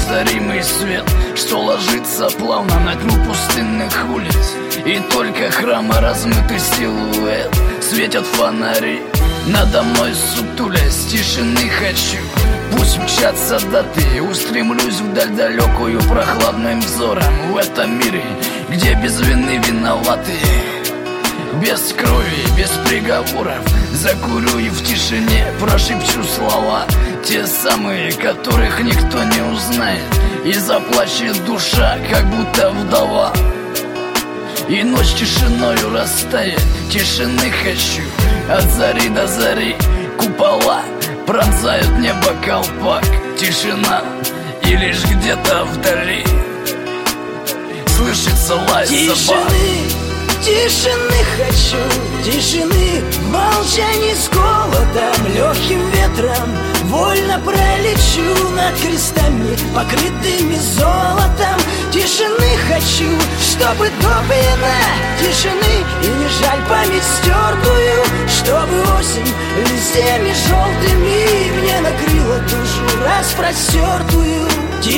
неповторимый свет, что ложится плавно на тьму пустынных улиц. И только храма размытый силуэт светят фонари надо мной сутулясь. Тишины хочу, пусть мчатся даты, устремлюсь вдаль далекую прохладным взором. В этом мире, где без вины виноваты, без крови, без приговоров, закурю и в тишине прошепчу слова, те самые, которых никто не узнает. И заплачет душа, как будто вдова, и ночь тишиною растает. Тишины хочу от зари до зари, купола пронзают небо колпак. Тишина, и лишь где-то вдали слышится лай собак. Тишины хочу, тишины в молчании с голодом, легким ветром вольно пролечу над крестами, покрытыми золотом. Тишины хочу, чтобы допьяна тишины, и не жаль память стертую, чтобы осень листьями желтыми мне накрыла душу распростертую.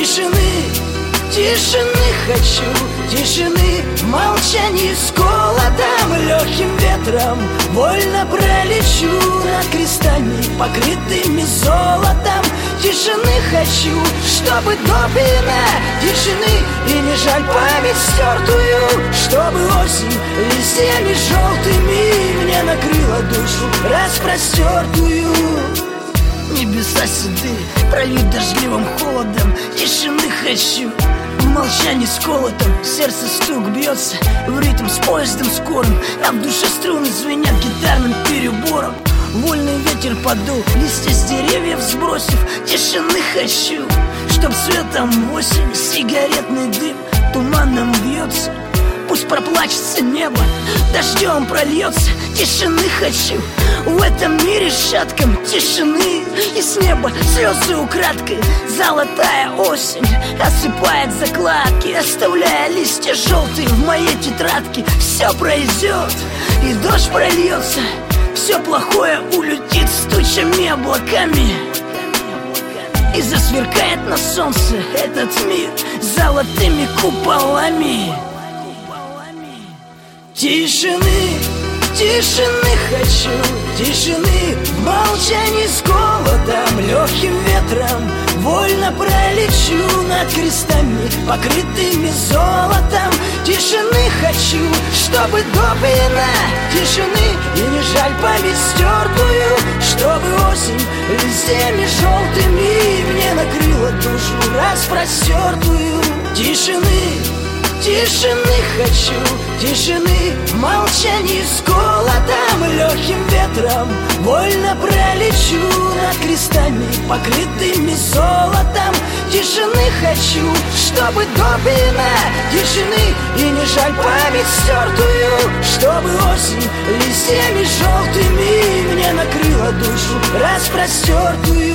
Тишины хочу, тишины в молчании с голодом, легким ветром вольно пролечу над крестами, покрытыми золотом. Тишины хочу, чтобы допьяна тишины, и не жаль память стертую, чтобы осень листьями желтыми мне накрыла душу распростертую. Небеса седые, прольют дождливым холодом. Тишины хочу, в молчании с колотом. Сердце стук бьется в ритм с поездом скорым, а в душе струны звенят гитарным перебором. Вольный ветер подул, листья с деревьев сбросив. Тишины хочу, чтоб светом в осень сигаретный дым туманом бьется. Пусть проплачется небо, дождем прольется. Тишины хочу в этом мире шатком. Тишины, и с неба слезы украдкой. Золотая осень осыпает закладки, оставляя листья желтые в моей тетрадке. Все пройдет, и дождь прольется, все плохое улетит с тучами облаками, и засверкает на солнце этот мир золотыми куполами. Тишины хочу, тишины в молчании с голодом, легким ветром вольно пролечу над крестами, покрытыми золотом. Тишины хочу, чтобы допьяна тишины, и не жаль память стертую, чтобы осень листьями желтыми мне накрыла душу распростертую. Тишины хочу, тишины в молчании с голодом, легким ветром вольно пролечу над крестами, покрытыми золотом. Тишины хочу, чтобы допьяна тишины, и не жаль память стертую, чтобы осень листьями желтыми мне накрыла душу распростертую.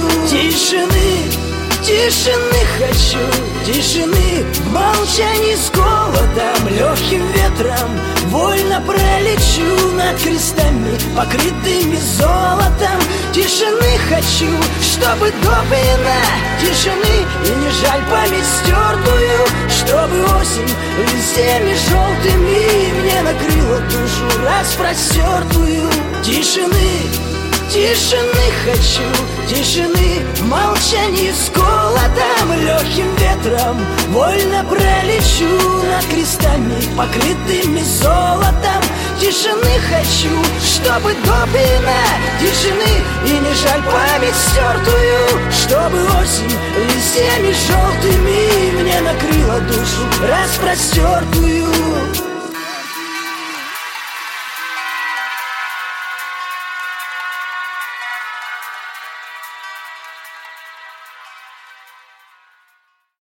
Тишины хочу, тишины в молчании с голодом, легким ветром вольно пролечу над крестами, покрытыми золотом. Тишины хочу, чтобы допьяна тишины, и не жаль память стертую, чтобы осень листьями желтыми мне накрыла душу распростертую. Тишины хочу, тишины в молчании с голодом, легким ветром вольно пролечу над крестами, покрытыми золотом. Тишины хочу, чтобы допьяна тишины, и не жаль память стертую, чтобы осень листьями желтыми мне накрыла душу распростертую.